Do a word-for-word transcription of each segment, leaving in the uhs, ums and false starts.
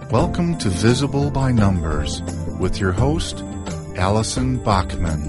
Welcome to Visible by Numbers with your host, Allison Bachman.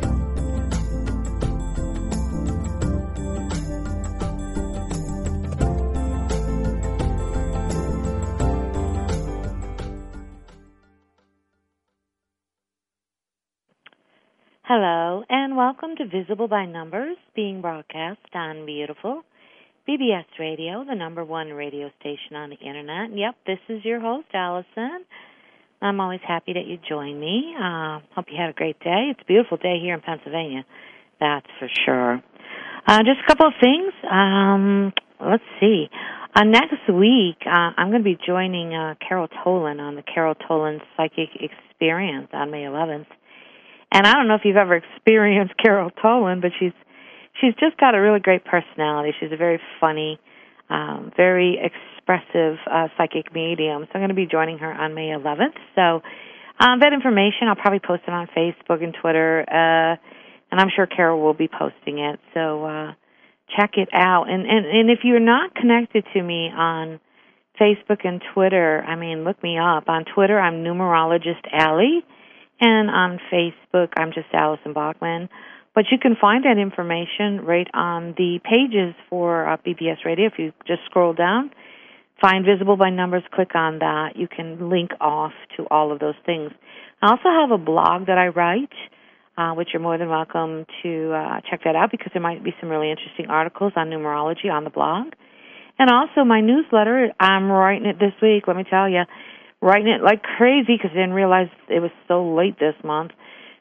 Hello, and welcome to Visible by Numbers, being broadcast on beautiful B B S Radio, the number one radio station on the Internet. Yep, this is your host, Allison. I'm always happy that you join me. Uh, hope you had a great day. It's a beautiful day here in Pennsylvania, that's for sure. Uh, just a couple of things. Um, let's see. Uh, next week, uh, I'm going to be joining uh, Carol Tolan on the Carol Tolan Psychic Experience on May eleventh. And I don't know if you've ever experienced Carol Tolan, but she's she's just got a really great personality. She's a very funny, um, very expressive uh, psychic medium. So I'm going to be joining her on May eleventh. So um, that information, I'll probably post it on Facebook and Twitter, uh, and I'm sure Carol will be posting it. So uh, check it out. And, and, and if you're not connected to me on Facebook and Twitter, I mean, look me up. On Twitter, I'm Numerologist Allie. And on Facebook, I'm just Allison Bachman. But you can find that information right on the pages for uh, B B S Radio. If you just scroll down, find Visible by Numbers, click on that. You can link off to all of those things. I also have a blog that I write, uh, which you're more than welcome to uh, check that out because there might be some really interesting articles on numerology on the blog. And also my newsletter, I'm writing it this week, let me tell you. Writing it like crazy because I didn't realize it was so late this month.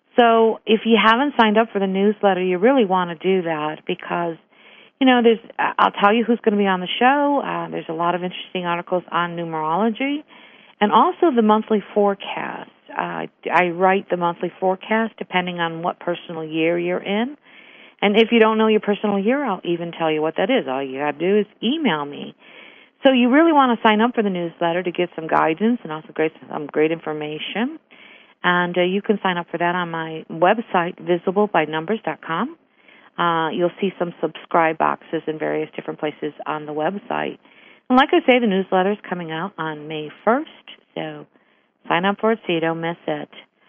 So if you haven't signed up for the newsletter, you really want to do that because, you know, there's. I'll tell you who's going to be on the show. Uh, there's a lot of interesting articles on numerology and also the monthly forecast. Uh, I write the monthly forecast depending on what personal year you're in. And if you don't know your personal year, I'll even tell you what that is. All you got to do is email me. So you really want to sign up for the newsletter to get some guidance and also great, some great information. And uh, you can sign up for that on my website, visible by numbers dot com. Uh, you'll see some subscribe boxes in various different places on the website. And like I say, the newsletter is coming out on May first, so sign up for it so you don't miss it.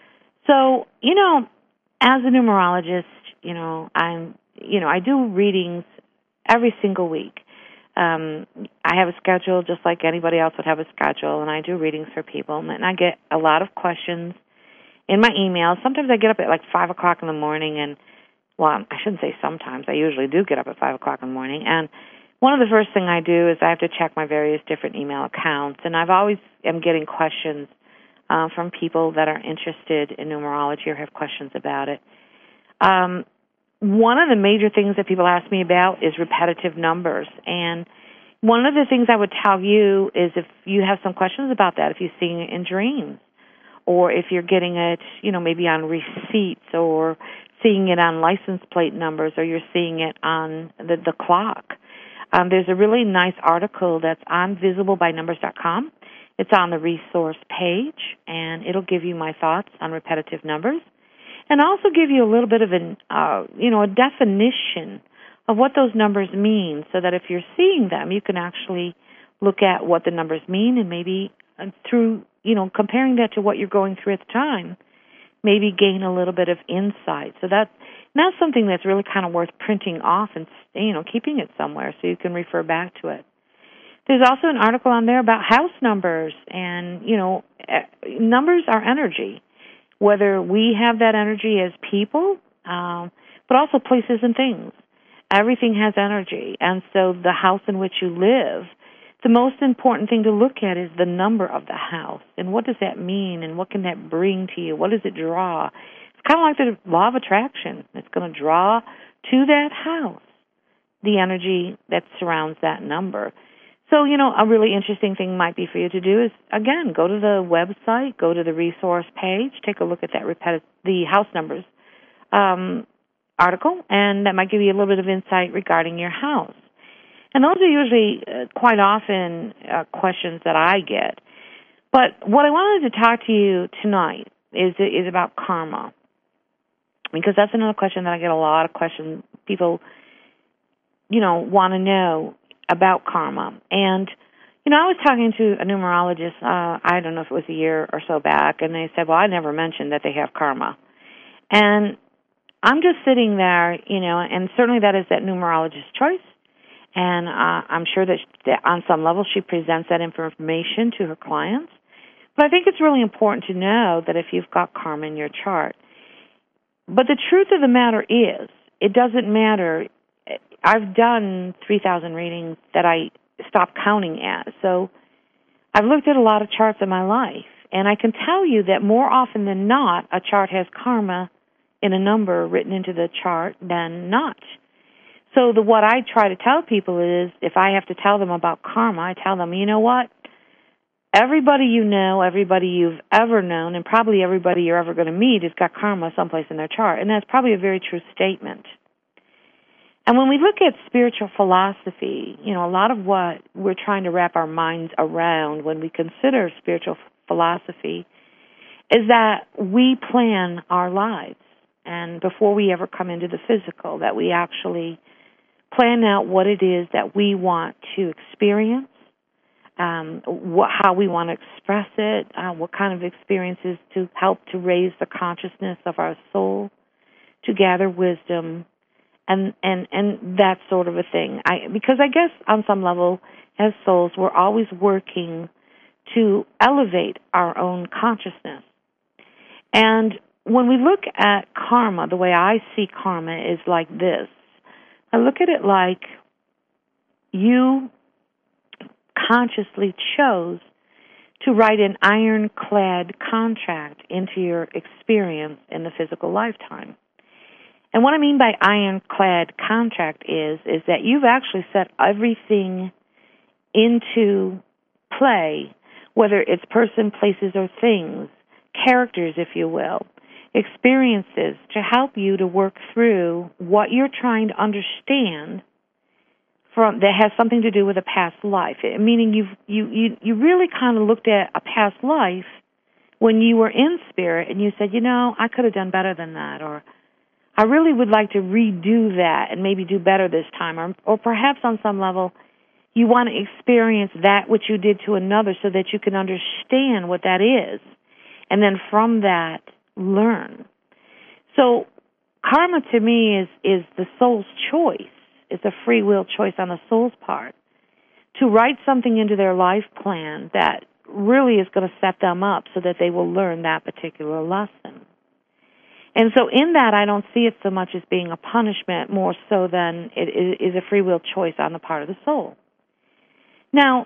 So, you know, as a numerologist, you know, I'm, you know, I do readings every single week. Um, I have a schedule just like anybody else would have a schedule, and I do readings for people, and I get a lot of questions in my email. Sometimes I get up at like five o'clock in the morning, and, well, I shouldn't say sometimes. I usually do get up at five o'clock in the morning, and one of the first things I do is I have to check my various different email accounts, and I've always am getting questions uh, from people that are interested in numerology or have questions about it. Um One of the major things that people ask me about is repetitive numbers. And one of the things I would tell you is if you have some questions about that, if you're seeing it in dreams, or if you're getting it, you know, maybe on receipts, or seeing it on license plate numbers, or you're seeing it on the, the clock. Um, there's a really nice article that's on visible by numbers dot com. It's on the resource page, and it'll give you my thoughts on repetitive numbers. And also give you a little bit of an, uh, you know, a definition of what those numbers mean, so that if you're seeing them, you can actually look at what the numbers mean, and maybe uh, through, you know, comparing that to what you're going through at the time, maybe gain a little bit of insight. So that that's something that's really kind of worth printing off and, you know, keeping it somewhere so you can refer back to it. There's also an article on there about house numbers, and, you know, numbers are energy. Whether we have that energy as people, um, but also places and things. Everything has energy. And so the house in which you live, the most important thing to look at is the number of the house. And what does that mean? And what can that bring to you? What does it draw? It's kind of like the law of attraction. It's going to draw to that house the energy that surrounds that number. So, you know, a really interesting thing might be for you to do is, again, go to the website, go to the resource page, take a look at that repeti- the house numbers um, article, and that might give you a little bit of insight regarding your house. And those are usually uh, quite often uh, questions that I get. But what I wanted to talk to you tonight is is about karma, because that's another question that I get a lot of questions. People, you know, want to know about karma. And, You know, I was talking to a numerologist, uh, I don't know if it was a year or so back, and they said, well, I never mentioned that they have karma. And I'm just sitting there, you know, and certainly that is that numerologist's choice. And uh, I'm sure that, she, that on some level she presents that information to her clients. But I think it's really important to know that if you've got karma in your chart. But the truth of the matter is, it doesn't matter. I've done three thousand readings that I stopped counting at. So I've looked at a lot of charts in my life, and I can tell you that more often than not, a chart has karma in a number written into the chart than not. So the what I try to tell people is, if I have to tell them about karma, I tell them, you know what? Everybody you know, everybody you've ever known, and probably everybody you're ever going to meet has got karma someplace in their chart, and that's probably a very true statement. And when we look at spiritual philosophy, you know, a lot of what we're trying to wrap our minds around when we consider spiritual philosophy is that we plan our lives. And before we ever come into the physical, that we actually plan out what it is that we want to experience, um, what, how we want to express it, uh, what kind of experiences to help to raise the consciousness of our soul, to gather wisdom, and and and that sort of a thing. I, because I guess on some level, as souls, we're always working to elevate our own consciousness. And when we look at karma, the way I see karma is like this. I look at it like you consciously chose to write an ironclad contract into your experience in the physical lifetime. And what I mean by ironclad contract is, is that you've actually set everything into play, whether it's person, places, or things, characters, if you will, experiences, to help you to work through what you're trying to understand from that has something to do with a past life. Meaning you've, you, you, you really kind of looked at a past life when you were in spirit and you said, you know, I could have done better than that, or I really would like to redo that and maybe do better this time. Or, or perhaps on some level, you want to experience that which you did to another so that you can understand what that is. And then from that, learn. So karma to me is, is the soul's choice. It's a free will choice on the soul's part to write something into their life plan that really is going to set them up so that they will learn that particular lesson. And so in that, I don't see it so much as being a punishment, more so than it is a free will choice on the part of the soul. Now,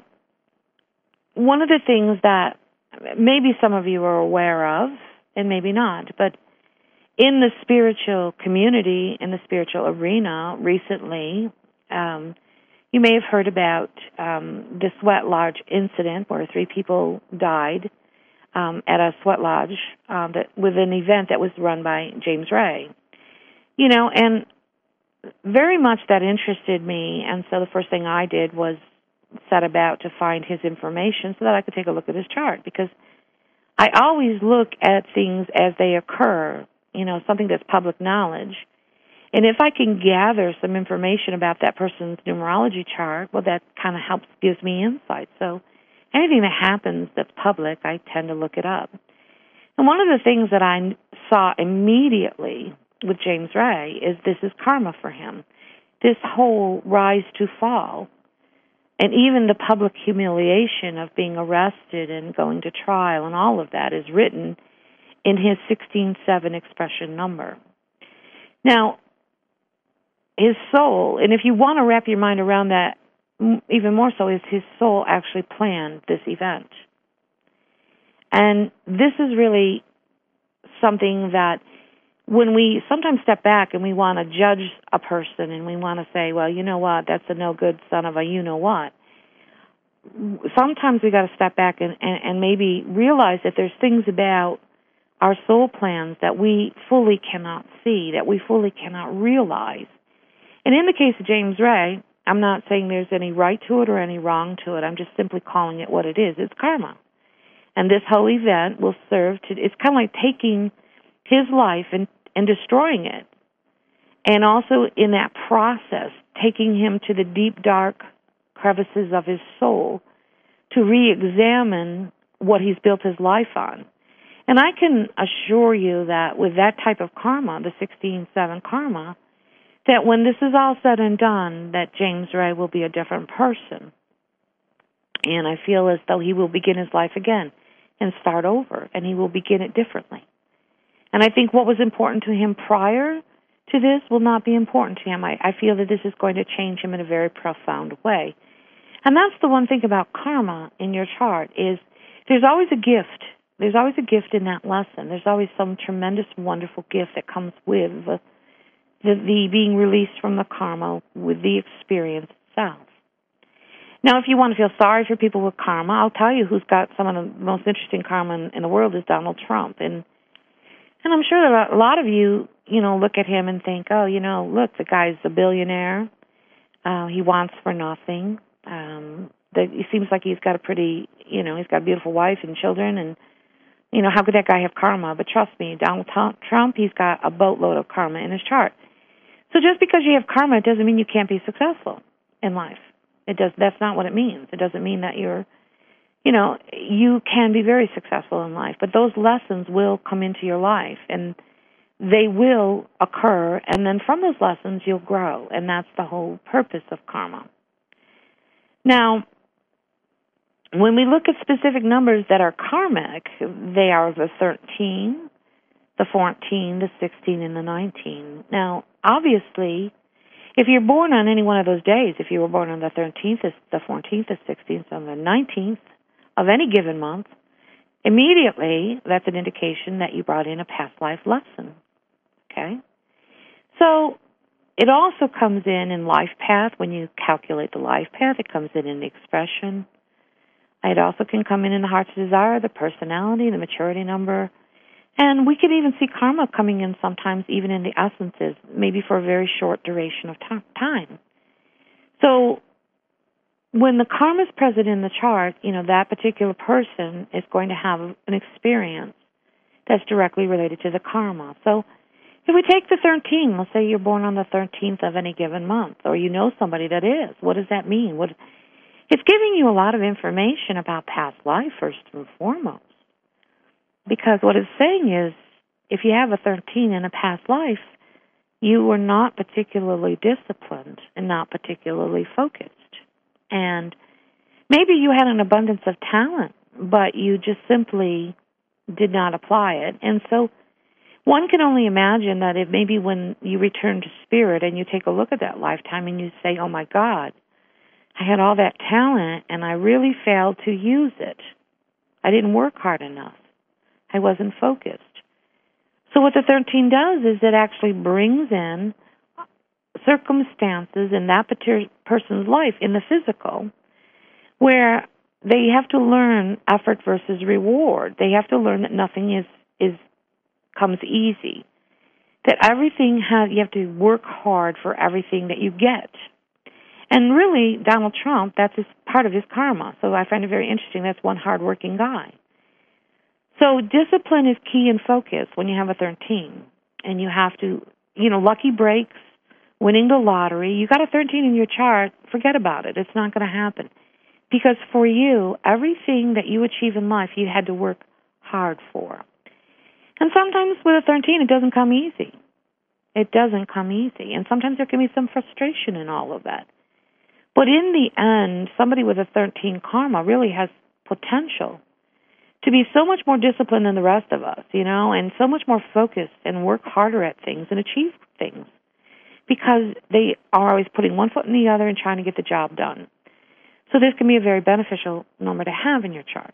one of the things that maybe some of you are aware of, and maybe not, but in the spiritual community, in the spiritual arena recently, um, you may have heard about um, the Sweat Lodge incident where three people died Um, at a sweat lodge um, that with an event that was run by James Ray. You know, and very much that interested me, and so the first thing I did was set about to find his information so that I could take a look at his chart, because I always look at things as they occur, you know, something that's public knowledge. And if I can gather some information about that person's numerology chart, well, that kind of helps, gives me insight. So anything that happens that's public, I tend to look it up. And one of the things that I saw immediately with James Ray is this is karma for him. This whole rise to fall, and even the public humiliation of being arrested and going to trial and all of that is written in his sixteen seven expression number. Now, his soul, and if you want to wrap your mind around that, even more so, is his soul actually planned this event. And this is really something that when we sometimes step back and we want to judge a person and we want to say, well, you know what, that's a no-good son of a you-know-what, sometimes we got to step back and, and, and maybe realize that there's things about our soul plans that we fully cannot see, that we fully cannot realize. And in the case of James Ray, I'm not saying there's any right to it or any wrong to it. I'm just simply calling it what it is. It's karma. And this whole event will serve to, it's kind of like taking his life and, and destroying it. And also in that process, taking him to the deep, dark crevices of his soul to re-examine what he's built his life on. And I can assure you that with that type of karma, the sixteen seven karma, that when this is all said and done, that James Ray will be a different person. And I feel as though he will begin his life again and start over, and he will begin it differently. And I think what was important to him prior to this will not be important to him. I, I feel that this is going to change him in a very profound way. And that's the one thing about karma in your chart is there's always a gift. There's always a gift in that lesson. There's always some tremendous, wonderful gift that comes with the, the, the being released from the karma, with the experience itself. Now, if you want to feel sorry for people with karma, I'll tell you who's got some of the most interesting karma in, in the world is Donald Trump. And and I'm sure that a lot of you, you know, look at him and think, oh, you know, look, the guy's a billionaire. Uh, he wants for nothing. Um, the, it seems like he's got a pretty, you know, he's got a beautiful wife and children. And, you know, how could that guy have karma? But trust me, Donald Trump, he's got a boatload of karma in his chart. So just because you have karma, it doesn't mean you can't be successful in life. It does. That's not what it means. It doesn't mean that you're, you know, you can be very successful in life, but those lessons will come into your life, and they will occur, and then from those lessons you'll grow, and that's the whole purpose of karma. Now, when we look at specific numbers that are karmic, they are the thirteen, the fourteen, the sixteen, and the nineteen. Now, obviously, if you're born on any one of those days, if you were born on the thirteenth, the fourteenth, the sixteenth, and the nineteenth of any given month, immediately that's an indication that you brought in a past life lesson, okay? So it also comes in in life path. When you calculate the life path, it comes in in the expression. It also can come in in the heart's desire, the personality, the maturity number. And we could even see karma coming in sometimes even in the essences, maybe for a very short duration of time. So when the karma is present in the chart, you know, that particular person is going to have an experience that's directly related to the karma. So if we take the thirteen, let's say you're born on the thirteenth of any given month, or you know somebody that is, what does that mean? What, it's giving you a lot of information about past life, first and foremost. Because what it's saying is, if you have a thirteen in a past life, you were not particularly disciplined and not particularly focused. And maybe you had an abundance of talent, but you just simply did not apply it. And so one can only imagine that if maybe when you return to spirit and you take a look at that lifetime and you say, oh my God, I had all that talent and I really failed to use it. I didn't work hard enough. I wasn't focused. So what the thirteen does is it actually brings in circumstances in that particular person's life, in the physical, where they have to learn effort versus reward. They have to learn that nothing is, is comes easy, that everything has, you have to work hard for everything that you get. And really, Donald Trump, that's his, part of his karma. So I find it very interesting. That's one hardworking guy. So discipline is key and focus when you have a thirteen. And you have to, you know, lucky breaks, winning the lottery. You got a thirteen in your chart, forget about it. It's not going to happen. Because for you, everything that you achieve in life, you had to work hard for. And sometimes with a thirteen, it doesn't come easy. It doesn't come easy. And sometimes there can be some frustration in all of that. But in the end, somebody with a thirteen karma really has potential to be so much more disciplined than the rest of us, you know, and so much more focused and work harder at things and achieve things because they are always putting one foot in the other and trying to get the job done. So this can be a very beneficial number to have in your chart.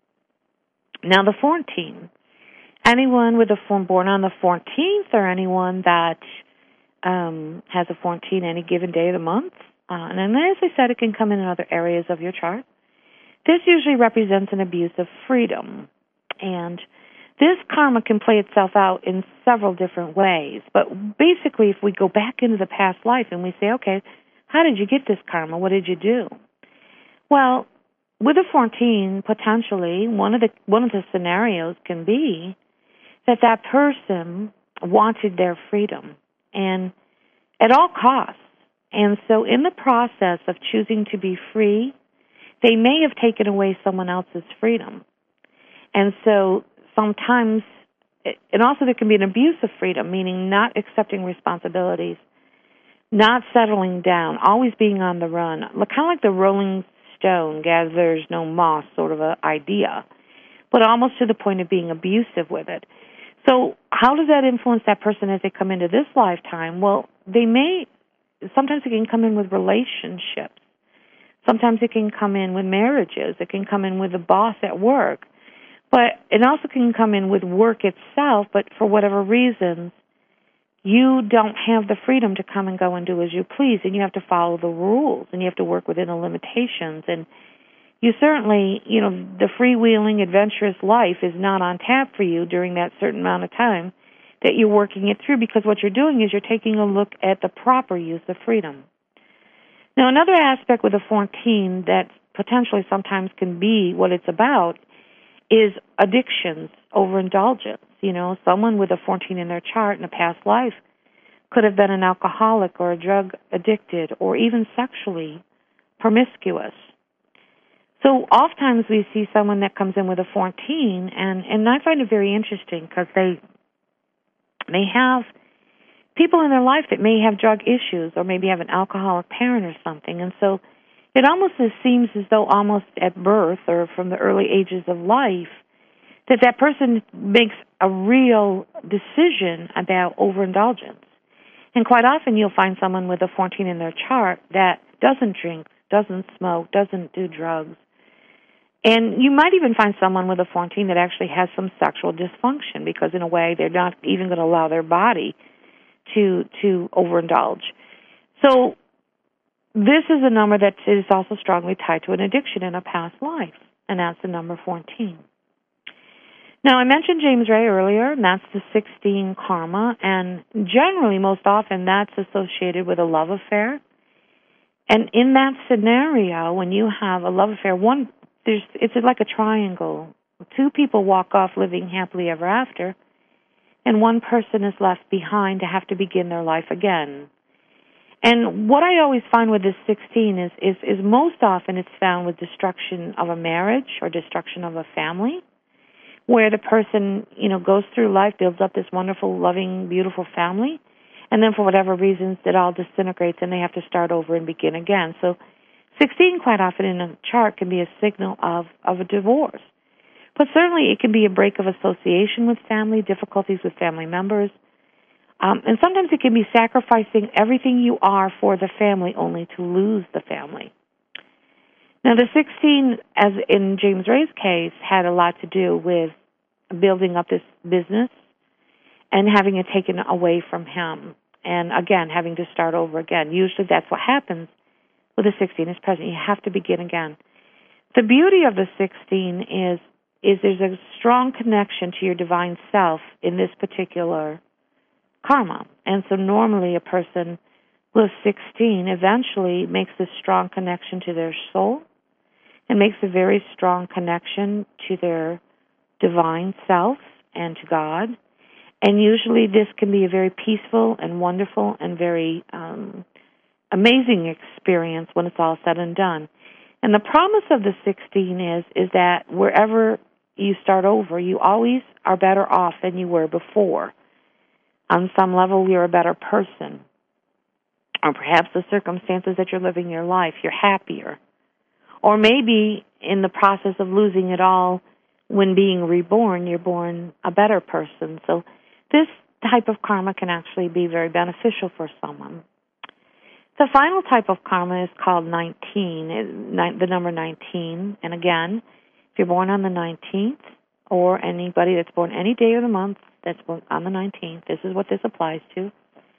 Now the fourteen, anyone with a form born on the fourteenth or anyone that um, has a fourteen any given day of the month, uh, and then as I said, it can come in in other areas of your chart. This usually represents an abuse of freedom, and this karma can play itself out in several different ways. But basically, if we go back into the past life and we say, okay, how did you get this karma? What did you do? Well, with a fourteen, potentially, one of the one of the scenarios can be that that person wanted their freedom, and at all costs. And so in the process of choosing to be free, they may have taken away someone else's freedom. And so sometimes, and also there can be an abuse of freedom, meaning not accepting responsibilities, not settling down, always being on the run, kind of like the Rolling Stone gathers no moss sort of an idea, but almost to the point of being abusive with it. So how does that influence that person as they come into this lifetime? Well, they may, sometimes it can come in with relationships. Sometimes it can come in with marriages. It can come in with a boss at work. But it also can come in with work itself, but for whatever reasons, you don't have the freedom to come and go and do as you please, and you have to follow the rules, and you have to work within the limitations. And you certainly, you know, the freewheeling, adventurous life is not on tap for you during that certain amount of time that you're working it through, because what you're doing is you're taking a look at the proper use of freedom. Now, another aspect with a fourteen that potentially sometimes can be what it's about is addictions, overindulgence. You know, someone with a fourteen in their chart in a past life could have been an alcoholic or a drug addicted or even sexually promiscuous. So oftentimes we see someone that comes in with a fourteen, and, and I find it very interesting because they, they have people in their life that may have drug issues or maybe have an alcoholic parent or something, and so it almost seems as though almost at birth or from the early ages of life that that person makes a real decision about overindulgence. And quite often you'll find someone with a fourteen in their chart that doesn't drink, doesn't smoke, doesn't do drugs. And you might even find someone with a fourteen that actually has some sexual dysfunction because in a way they're not even going to allow their body to to overindulge. So this is a number that is also strongly tied to an addiction in a past life, and that's the number fourteen. Now, I mentioned James Ray earlier, and that's the sixteen karma, and generally, most often, that's associated with a love affair. And in that scenario, when you have a love affair, one there's it's like a triangle. Two people walk off living happily ever after, and one person is left behind to have to begin their life again. And what I always find with this sixteen is, is, is most often it's found with destruction of a marriage or destruction of a family, where the person, you know, goes through life, builds up this wonderful, loving, beautiful family, and then for whatever reasons it all disintegrates and they have to start over and begin again. So sixteen quite often in a chart can be a signal of, of a divorce. But certainly it can be a break of association with family, difficulties with family members, Um, and sometimes it can be sacrificing everything you are for the family only to lose the family. Now, the sixteen, as in James Ray's case, had a lot to do with building up this business and having it taken away from him. And, again, having to start over again. Usually that's what happens with the sixteen as president. You have to begin again. The beauty of the sixteen is, is there's a strong connection to your divine self in this particular karma. And so normally a person with sixteen eventually makes this strong connection to their soul and makes a very strong connection to their divine self and to God. And usually this can be a very peaceful and wonderful and very um, amazing experience when it's all said and done. And the promise of the sixteen is, is that wherever you start over, you always are better off than you were before. On some level, you're a better person. Or perhaps the circumstances that you're living your life, you're happier. Or maybe in the process of losing it all, when being reborn, you're born a better person. So this type of karma can actually be very beneficial for someone. The final type of karma is called nineteen, the number nineteen. And again, if you're born on the nineteenth, or anybody that's born any day of the month that's born on the nineteenth, this is what this applies to.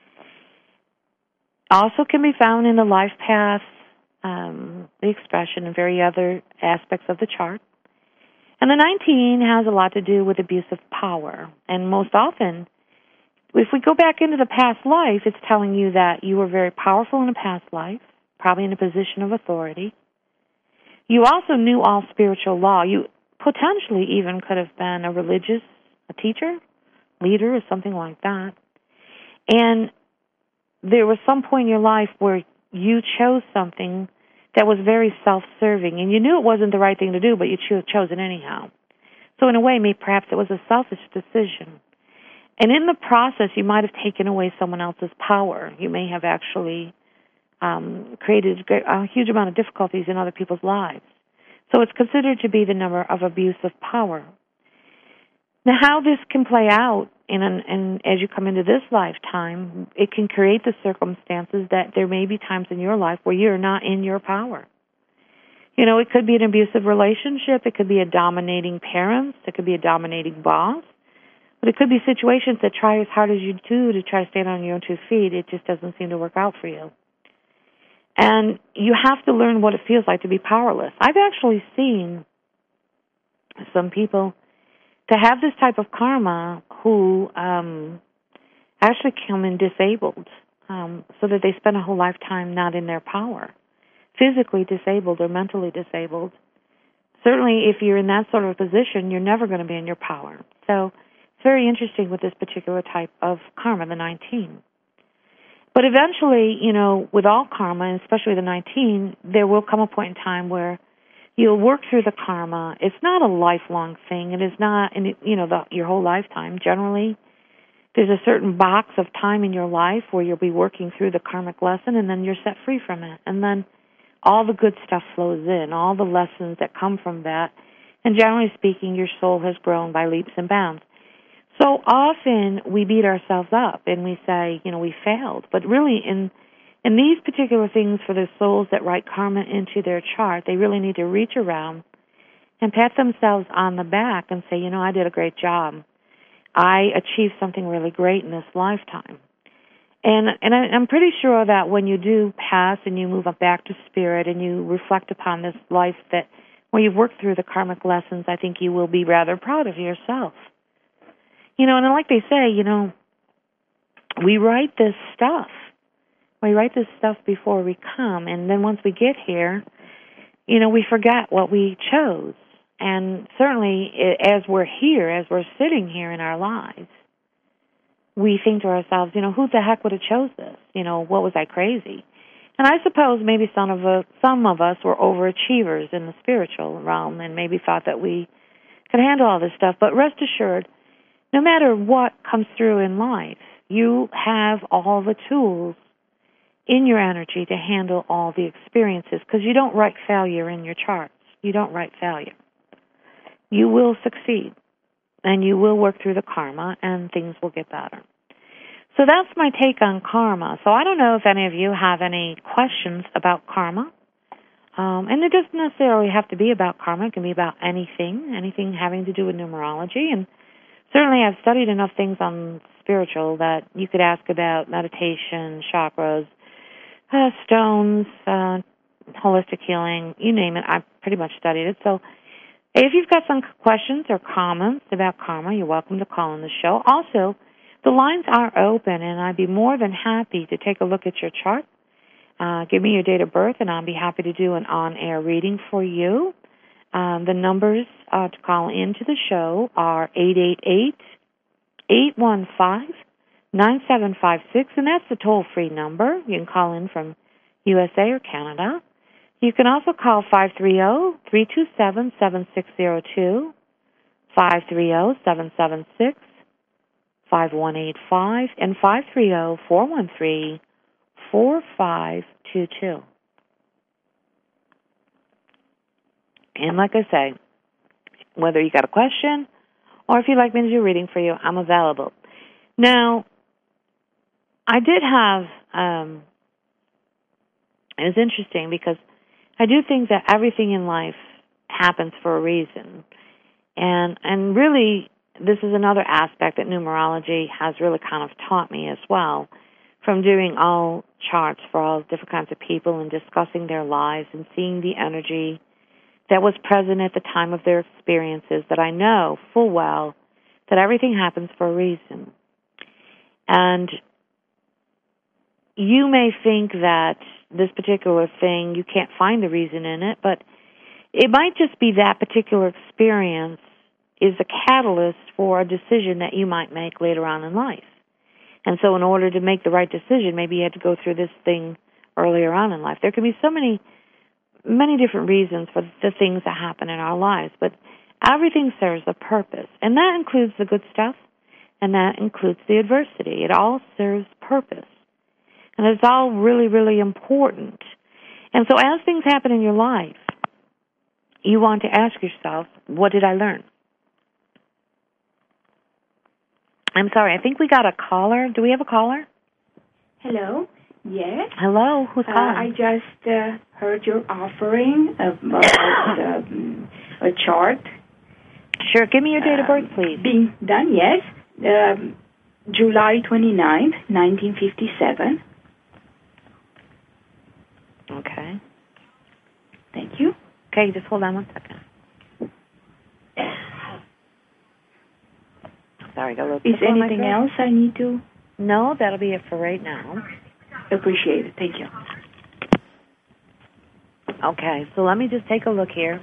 Also can be found in the life path, um, the expression, and very other aspects of the chart. And the nineteen has a lot to do with abuse of power. And most often, if we go back into the past life, it's telling you that you were very powerful in a past life, probably in a position of authority. You also knew all spiritual law. You potentially even could have been a religious, a teacher, leader, or something like that. And there was some point in your life where you chose something that was very self-serving, and you knew it wasn't the right thing to do, but you cho- chose it anyhow. So in a way, maybe perhaps it was a selfish decision. And in the process, you might have taken away someone else's power. You may have actually um, created a huge amount of difficulties in other people's lives. So it's considered to be the number of abuse of power. Now, how this can play out, in an, and as you come into this lifetime, it can create the circumstances that there may be times in your life where you're not in your power. You know, it could be an abusive relationship. It could be a dominating parent. It could be a dominating boss. But it could be situations that try as hard as you do to try to stand on your own two feet. It just doesn't seem to work out for you. And you have to learn what it feels like to be powerless. I've actually seen some people to have this type of karma who um, actually come in disabled, um, so that they spend a whole lifetime not in their power, physically disabled or mentally disabled. Certainly, if you're in that sort of a position, you're never going to be in your power. So it's very interesting with this particular type of karma, the nineteen. But eventually, you know, with all karma, and especially the nineteen, there will come a point in time where you'll work through the karma. It's not a lifelong thing. It is not, in, you know, the, your whole lifetime. Generally, there's a certain box of time in your life where you'll be working through the karmic lesson, and then you're set free from it. And then all the good stuff flows in, all the lessons that come from that. And generally speaking, your soul has grown by leaps and bounds. So often we beat ourselves up and we say, you know, we failed. But really, in in these particular things for the souls that write karma into their chart, they really need to reach around and pat themselves on the back and say, you know, I did a great job. I achieved something really great in this lifetime. And and I, I'm pretty sure that when you do pass and you move up back to spirit and you reflect upon this life that where you've worked through the karmic lessons, I think you will be rather proud of yourself. You know, and like they say, you know, we write this stuff. We write this stuff before we come, and then once we get here, you know, we forget what we chose. And certainly, as we're here, as we're sitting here in our lives, we think to ourselves, you know, who the heck would have chose this? You know, what was I crazy? And I suppose maybe some of us, some of us were overachievers in the spiritual realm and maybe thought that we could handle all this stuff. But rest assured, no matter what comes through in life, you have all the tools in your energy to handle all the experiences, because you don't write failure in your charts. You don't write failure. You will succeed, and you will work through the karma, and things will get better. So that's my take on karma. So I don't know if any of you have any questions about karma. Um, and it doesn't necessarily have to be about karma. It can be about anything, anything having to do with numerology. And certainly I've studied enough things on spiritual that you could ask about meditation, chakras, uh, stones, uh, holistic healing, you name it. I've pretty much studied it. So if you've got some questions or comments about karma, you're welcome to call in the show. Also, the lines are open, and I'd be more than happy to take a look at your chart. Uh, give me your date of birth, and I'll be happy to do an on-air reading for you. Um, the numbers uh, to call into the show are eight eight eight, eight one five, nine seven five six, and that's the toll-free number. You can call in from U S A or Canada. You can also call five three zero, three two seven, seven six zero two, five three zero, seven seven six, five one eight five, and five three zero, four one three, four five two two. And like I say, whether you got a question or if you'd like me to do a reading for you, I'm available. Now, I did have, um, it was interesting because I do think that everything in life happens for a reason. And and really, this is another aspect that numerology has really kind of taught me as well, from doing all charts for all different kinds of people and discussing their lives and seeing the energy that was present at the time of their experiences, that I know full well that everything happens for a reason. And you may think that this particular thing, you can't find the reason in it, but it might just be that particular experience is a catalyst for a decision that you might make later on in life. And so in order to make the right decision, maybe you had to go through this thing earlier on in life. There can be so many many different reasons for the things that happen in our lives, but everything serves a purpose, and that includes the good stuff, and that includes the adversity. It all serves purpose, and it's all really, really important. And so as things happen in your life, you want to ask yourself, what did I learn? I'm sorry, I think we got a caller. Do we have a caller? Hello. Yes. Hello. Who's calling? Uh, I just uh, heard your offering about um, a chart. Sure. Give me your date of birth, please. Uh, being done, yes. Um, July twenty-ninth, nineteen fifty-seven. Okay. Thank you. Okay, just hold on one second. Sorry, got a little. Is anything else I need to? No, that'll be it for right now. Appreciate it. Thank you. Okay, so let me just take a look here.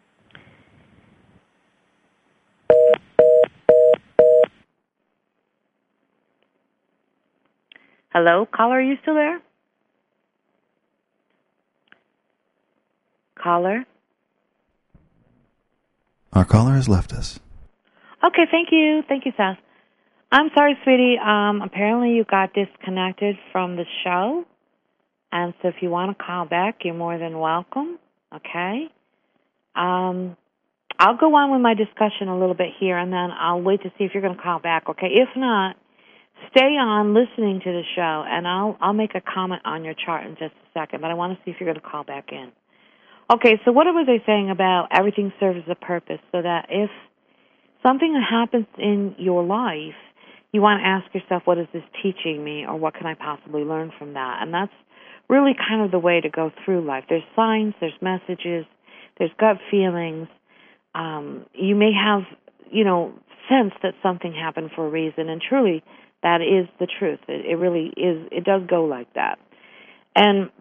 Hello, caller, are you still there? Caller? Our caller has left us. Okay, thank you. Thank you, Seth. I'm sorry, sweetie. Um, apparently you got disconnected from the show. And so if you want to call back, you're more than welcome. Okay? Um, I'll go on with my discussion a little bit here, and then I'll wait to see if you're going to call back, okay? If not, stay on listening to the show, and I'll I'll make a comment on your chart in just a second, but I want to see if you're going to call back in. Okay, so what was I saying about everything serves a purpose, so that if something happens in your life, you want to ask yourself, what is this teaching me, or what can I possibly learn from that? And that's really kind of the way to go through life. There's signs, there's messages, there's gut feelings. Um, you may have, you know, sense that something happened for a reason, and truly that is the truth. It, it really is. It does go like that. And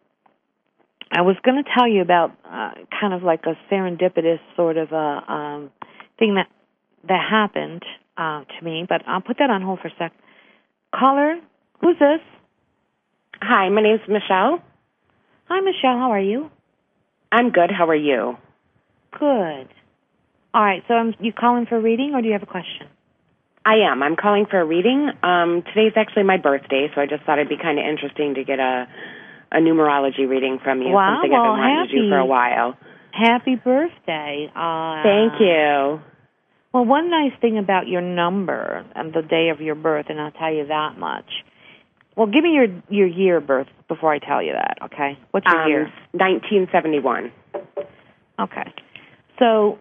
I was going to tell you about uh, kind of like a serendipitous sort of a um, thing that that happened uh, to me, but I'll put that on hold for a sec. Caller, who's this? Hi, my name's Michelle. Hi, Michelle. How are you? I'm good. How are you? Good. All right, so um, you calling for a reading, or do you have a question? I am. I'm calling for a reading. Um, today's actually my birthday, so I just thought it'd be kind of interesting to get a, a numerology reading from you. Wow, something well, I've been wanting happy, to do for a while. Happy birthday. Uh, Thank you. Well, one nice thing about your number and the day of your birth, and I'll tell you that much. Well, give me your, your year of birth before I tell you that, okay? What's your um, year? nineteen seventy-one. Okay. So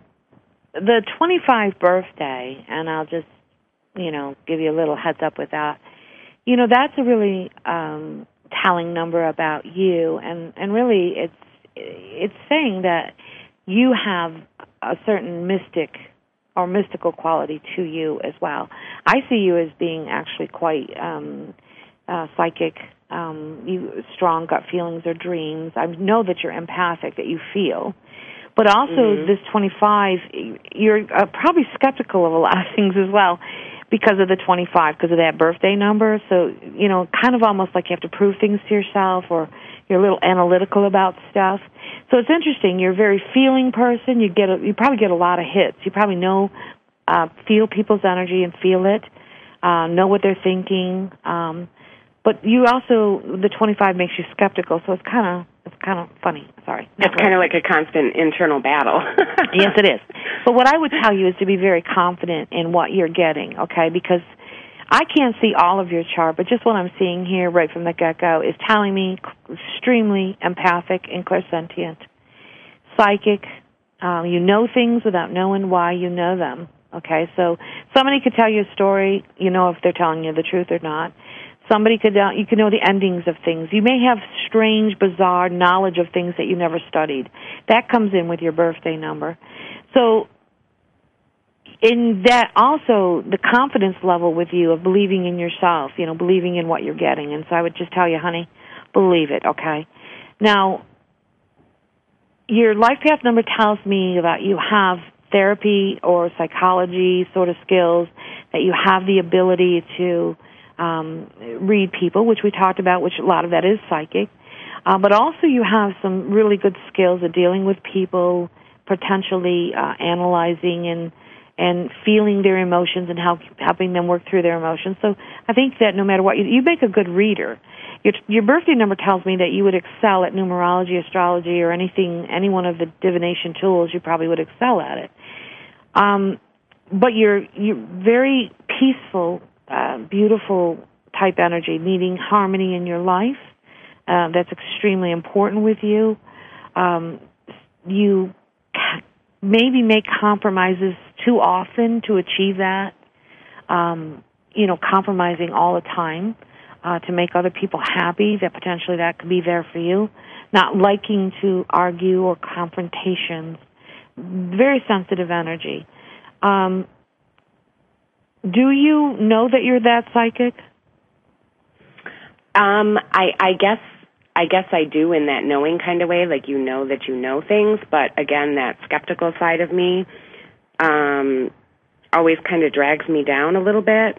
the twenty-fifth birthday, and I'll just, you know, give you a little heads up with that. You know, that's a really um, telling number about you, and, and really it's it's saying that you have a certain mystic or mystical quality to you as well. I see you as being actually quite um, uh, psychic, um, you strong gut feelings or dreams. I know that you're empathic, that you feel. But also mm-hmm. this twenty-five, you're uh, probably skeptical of a lot of things as well because of the twenty-five, because of that birthday number. So, you know, kind of almost like you have to prove things to yourself, or you're a little analytical about stuff. So it's interesting. You're a very feeling person. You get a, you probably get a lot of hits. You probably know, uh, feel people's energy and feel it, uh, know what they're thinking. Um, but you also, the twenty-five makes you skeptical, so it's kind of it's kind of funny. Sorry. It's kind of like a constant internal battle. Yes, it is. But what I would tell you is to be very confident in what you're getting, okay? Because I can't see all of your chart, but just what I'm seeing here right from the get-go is telling me extremely empathic and clairsentient, psychic. Um, you know things without knowing why you know them, okay? So somebody could tell you a story, you know if they're telling you the truth or not. Somebody could, uh, you could know the endings of things. You may have strange, bizarre knowledge of things that you never studied. That comes in with your birthday number. So in that also the confidence level with you of believing in yourself, you know, believing in what you're getting. And so I would just tell you, honey, believe it, okay? Now, your life path number tells me that you have therapy or psychology sort of skills, that you have the ability to um, read people, which we talked about, which a lot of that is psychic. Uh, but also you have some really good skills at dealing with people, potentially uh, analyzing and and feeling their emotions and help, helping them work through their emotions. So I think that no matter what, you, you make a good reader. Your, your birthday number tells me that you would excel at numerology, astrology, or anything, any one of the divination tools. You probably would excel at it. Um, but you're you're very peaceful, uh, beautiful type energy, needing harmony in your life. Uh, that's extremely important with you. Um, you maybe make compromises too often to achieve that. Um, you know, compromising all the time uh, to make other people happy, that potentially that could be there for you. Not liking to argue or confrontations. Very sensitive energy. Um, do you know that you're that psychic? Um, I, I guess I guess I do in that knowing kind of way, like you know that you know things, but again, that skeptical side of me um, always kind of drags me down a little bit.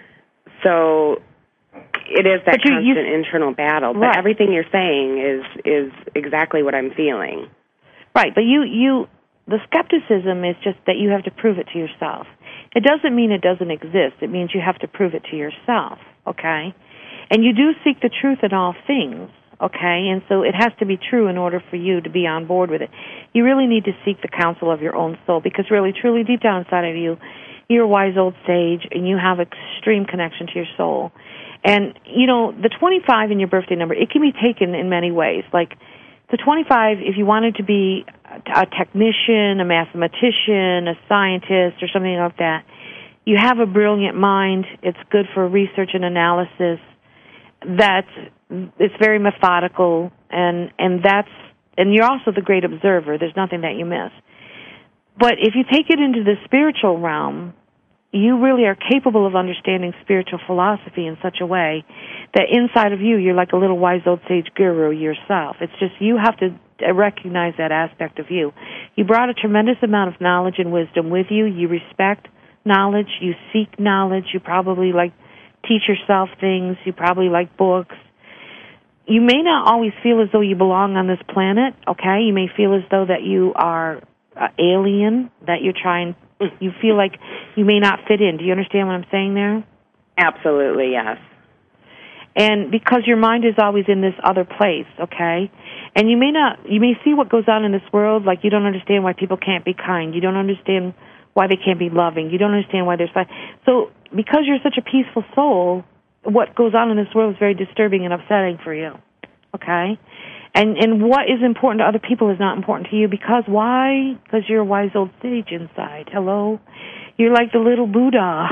So it is that you, constant you, internal battle, but right. everything you're saying is is exactly what I'm feeling. Right, but you, you the skepticism is just that you have to prove it to yourself. It doesn't mean it doesn't exist. It means you have to prove it to yourself, okay? And you do seek the truth in all things, okay? And so it has to be true in order for you to be on board with it. You really need to seek the counsel of your own soul because really, truly, deep down inside of you, you're a wise old sage and you have extreme connection to your soul. And, you know, the twenty-five in your birthday number, it can be taken in many ways. Like the twenty-five, if you wanted to be a technician, a mathematician, a scientist, or something like that, you have a brilliant mind. It's good for research and analysis. That's it's very methodical, and and that's and you're also the great observer. There's nothing that you miss. But if you take it into the spiritual realm, you really are capable of understanding spiritual philosophy in such a way that inside of you, you're like a little wise old sage guru yourself. It's just you have to recognize that aspect of you. You brought a tremendous amount of knowledge and wisdom with you. You respect knowledge. You seek knowledge. You probably like teach yourself things. You probably like books. You may not always feel as though you belong on this planet, okay? You may feel as though that you are uh, alien, that you're trying, you feel like you may not fit in. Do you understand what I'm saying there? Absolutely, yes. And because your mind is always in this other place, okay? And you may not, you may see what goes on in this world, like you don't understand why people can't be kind. You don't understand why they can't be loving. You don't understand why there's fight. So because you're such a peaceful soul, what goes on in this world is very disturbing and upsetting for you, okay? And and what is important to other people is not important to you because why? Because you're a wise old sage inside. Hello? You're like the little Buddha.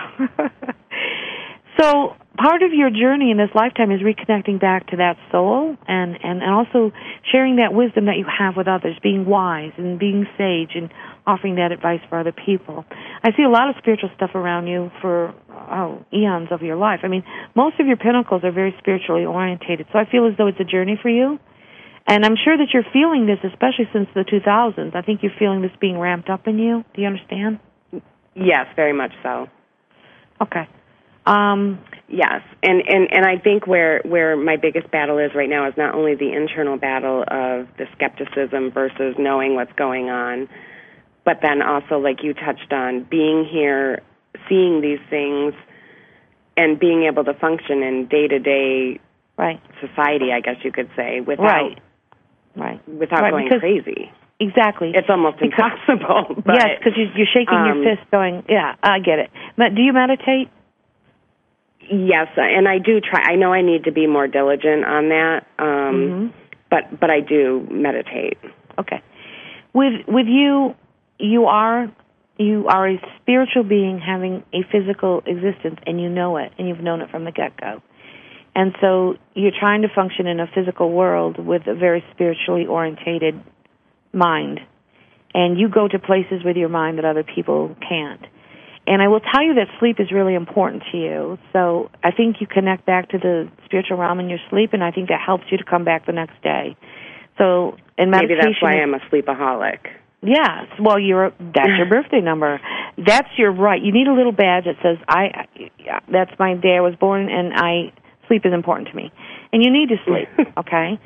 So part of your journey in this lifetime is reconnecting back to that soul and, and, and also sharing that wisdom that you have with others, being wise and being sage and offering that advice for other people. I see a lot of spiritual stuff around you for oh, eons of your life. I mean, most of your pinnacles are very spiritually orientated, so I feel as though it's a journey for you. And I'm sure that you're feeling this, especially since the two thousands. I think you're feeling this being ramped up in you. Do you understand? Yes, very much so. Okay. Um, yes, and, and, and I think where, where my biggest battle is right now is not only the internal battle of the skepticism versus knowing what's going on, but then also, like you touched on, being here, seeing these things, and being able to function in day-to-day right. society, I guess you could say, without right. Right. without right. going because, crazy. Exactly. It's almost because, impossible. But, yes, because you're shaking um, your fist going, yeah, I get it. But do you meditate? Yes, and I do try. I know I need to be more diligent on that, um, mm-hmm. but but I do meditate. Okay. With with you, you are you are a spiritual being having a physical existence, and you know it, and you've known it from the get-go. And so you're trying to function in a physical world with a very spiritually orientated mind, and you go to places with your mind that other people can't. And I will tell you that sleep is really important to you. So I think you connect back to the spiritual realm in your sleep, and I think that helps you to come back the next day. So in meditation, maybe that's why I'm a sleepaholic. Yes. Well, you're that's your birthday number. That's your right. You need a little badge that says I. That's my day I was born, and I sleep is important to me. And you need to sleep, okay?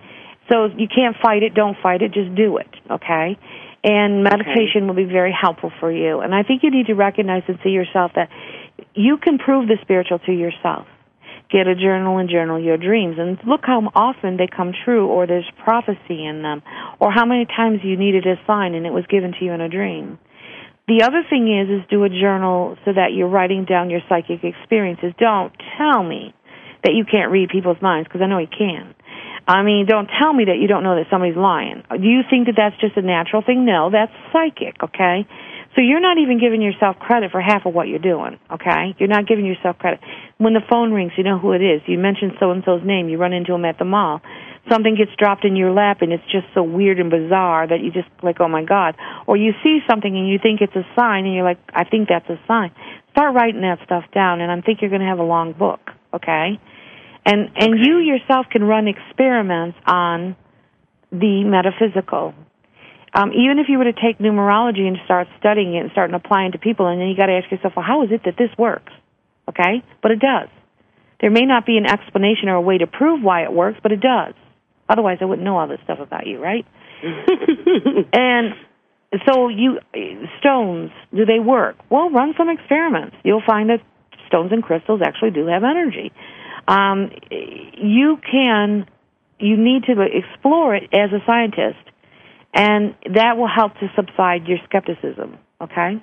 So you can't fight it, don't fight it, just do it, okay? And meditation okay. will be very helpful for you. And I think you need to recognize and see yourself that you can prove the spiritual to yourself. Get a journal and journal your dreams. And look how often they come true, or there's prophecy in them, or how many times you needed a sign and it was given to you in a dream. The other thing is, is do a journal so that you're writing down your psychic experiences. Don't tell me that you can't read people's minds, because I know you can. I mean, don't tell me that you don't know that somebody's lying. Do you think that that's just a natural thing? No, that's psychic, okay? So you're not even giving yourself credit for half of what you're doing, okay? You're not giving yourself credit. When the phone rings, you know who it is. You mention so-and-so's name. You run into them at the mall. Something gets dropped in your lap, and it's just so weird and bizarre that you just like, oh, my God. Or you see something, and you think it's a sign, and you're like, I think that's a sign. Start writing that stuff down, and I think you're going to have a long book, okay? And and okay. you yourself can run experiments on the metaphysical. Um, even if you were to take numerology and start studying it and start applying it to people, and then you got to ask yourself, well, how is it that this works? Okay? But it does. There may not be an explanation or a way to prove why it works, but it does. Otherwise, I wouldn't know all this stuff about you, right? And so you, stones, do they work? Well, run some experiments. You'll find that stones and crystals actually do have energy. Um, you can, you need to explore it as a scientist, and that will help to subside your skepticism, okay?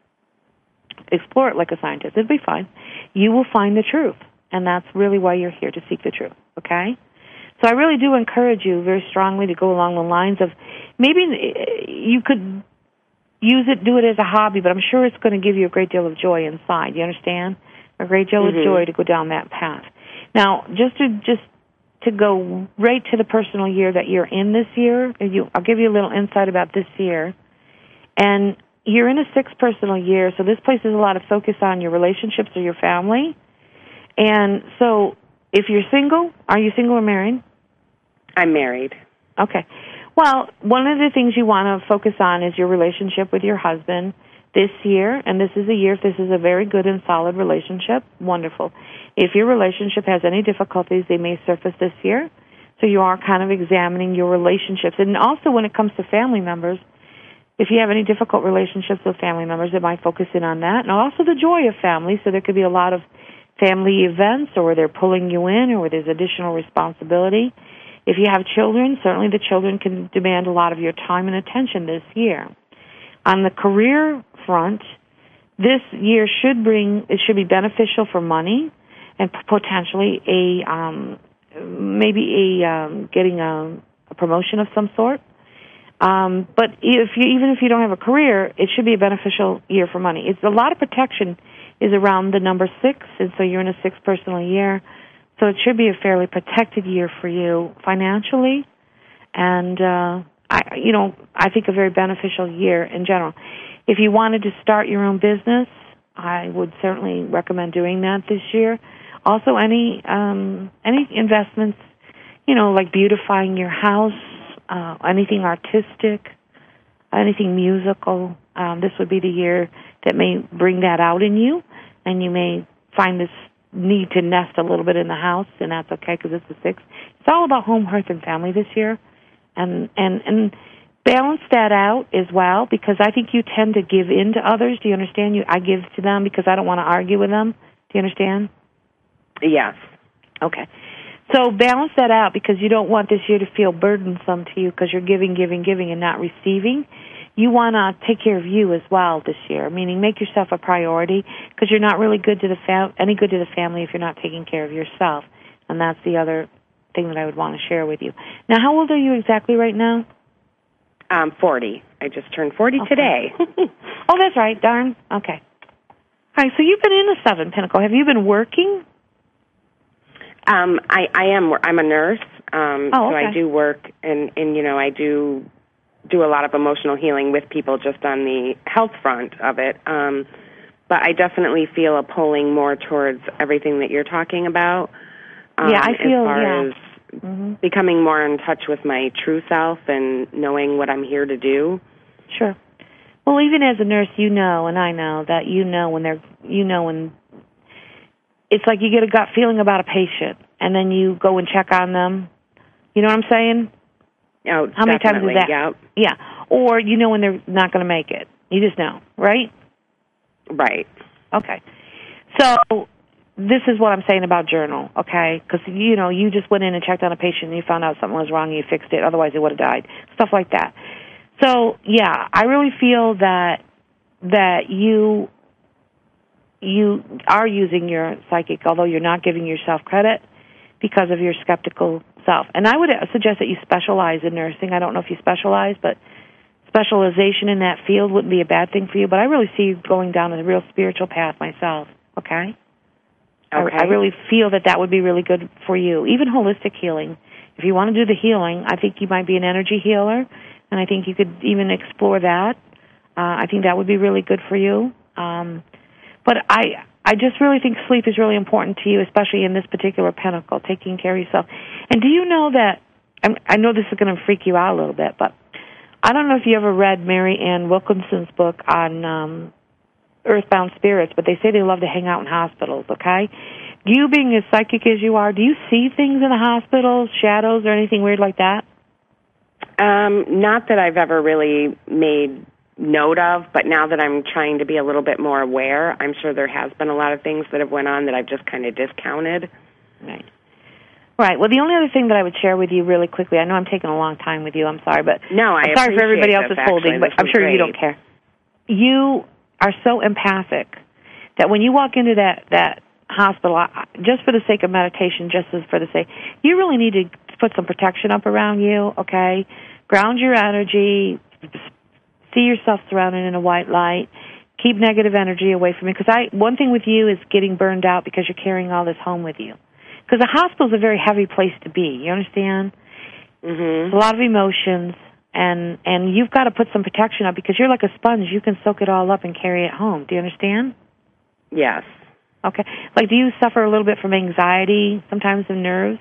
Explore it like a scientist. It'll be fine. You will find the truth, and that's really why you're here, to seek the truth, okay? So I really do encourage you very strongly to go along the lines of maybe you could use it, do it as a hobby, but I'm sure it's going to give you a great deal of joy inside. You understand? A great deal mm-hmm. of joy to go down that path. Now, just to just to go right to the personal year that you're in this year, you, I'll give you a little insight about this year. And you're in a sixth personal year, so this places a lot of focus on your relationships or your family. And so if you're single, are you single or married? I'm married. Okay. Well, one of the things you want to focus on is your relationship with your husband this year, and this is a year, if this is a very good and solid relationship, wonderful. If your relationship has any difficulties, they may surface this year, so you are kind of examining your relationships. And also when it comes to family members, if you have any difficult relationships with family members, it might focus in on that. And also the joy of family, so there could be a lot of family events, or where they're pulling you in, or where there's additional responsibility. If you have children, certainly the children can demand a lot of your time and attention this year. On the career front, this year should bring, it should be beneficial for money and potentially a, um, maybe a, um, getting a, a promotion of some sort. Um, but if you, even if you don't have a career, it should be a beneficial year for money. It's a lot of protection is around the number six, and so you're in a sixth personal year. So it should be a fairly protected year for you financially, and uh, I, you know, I think a very beneficial year in general. If you wanted to start your own business, I would certainly recommend doing that this year. Also, any um, any investments, you know, like beautifying your house, uh, anything artistic, anything musical, um, this would be the year that may bring that out in you, and you may find this need to nest a little bit in the house, and that's okay because it's the sixth. It's all about home, hearth, and family this year, and and and balance that out as well, because I think you tend to give in to others. Do you understand? You, I give to them because I don't want to argue with them. Do you understand? Yes. Okay. So balance that out, because you don't want this year to feel burdensome to you because you're giving, giving, giving, and not receiving. You want to take care of you as well this year, meaning make yourself a priority, because you're not really good to the fam- any good to the family if you're not taking care of yourself. And that's the other thing that I would want to share with you. Now, how old are you exactly right now? Um, forty. I just turned forty okay. today. Oh, that's right. Darn. Okay. All right, so you've been in the Seven Pinnacle. Have you been working? Um, I, I am. I'm a nurse, um, oh, so okay. I do work, and, and, you know, I do do a lot of emotional healing with people just on the health front of it. Um, but I definitely feel a pulling more towards everything that you're talking about. Um, yeah, I feel, as far yeah. as mm-hmm. becoming more in touch with my true self and knowing what I'm here to do. Sure. Well, even as a nurse, you know, and I know that you know when they're, you know when it's like you get a gut feeling about a patient, and then you go and check on them. You know what I'm saying? Oh, How many times is that? Yep. Yeah. Or you know when they're not going to make it. You just know, right? Right. Okay. So this is what I'm saying about journal, okay? Because, you know, you just went in and checked on a patient and you found out something was wrong and you fixed it. Otherwise, they would have died. Stuff like that. So, yeah, I really feel that that you you are using your psychic, although you're not giving yourself credit because of your skeptical self. And I would suggest that you specialize in nursing. I don't know if you specialize, but specialization in that field wouldn't be a bad thing for you. But I really see you going down a real spiritual path myself, okay? Okay. I, I really feel that that would be really good for you. Even holistic healing. If you want to do the healing, I think you might be an energy healer, and I think you could even explore that. Uh, I think that would be really good for you. Um, but I I just really think sleep is really important to you, especially in this particular pinnacle, taking care of yourself. And do you know that, I'm, I know this is going to freak you out a little bit, but I don't know if you ever read Mary Ann Wilkinson's book on um, earthbound spirits, but they say they love to hang out in hospitals, okay? You being as psychic as you are, do you see things in the hospitals, shadows, or anything weird like that? Um, not that I've ever really made note of, but now that I'm trying to be a little bit more aware, I'm sure there has been a lot of things that have went on that I've just kind of discounted. Right. Right. Well, the only other thing that I would share with you really quickly, I know I'm taking a long time with you, I'm sorry, but no, I I'm sorry for everybody else this, that's holding, but I'm sure great. you don't care. You are so empathic that when you walk into that, that hospital, just for the sake of meditation, just as for the sake, you really need to put some protection up around you, okay? Ground your energy, see yourself surrounded in a white light, keep negative energy away from you. Because I, one thing with you is getting burned out because you're carrying all this home with you. Because the hospital is a very heavy place to be. You understand? Mm-hmm. A lot of emotions, and and you've got to put some protection up because you're like a sponge. You can soak it all up and carry it home. Do you understand? Yes. Okay. Like, do you suffer a little bit from anxiety, sometimes of nerves?